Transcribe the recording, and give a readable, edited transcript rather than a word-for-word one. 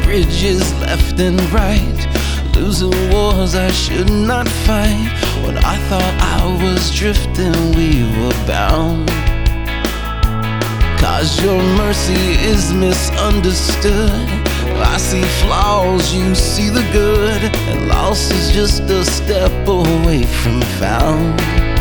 bridges left and right, losing wars I should not fight. When I thought I was drifting, we were bound. 'Cause your mercy is misunderstood. I see flaws, you see the good, and loss is just a step away from found.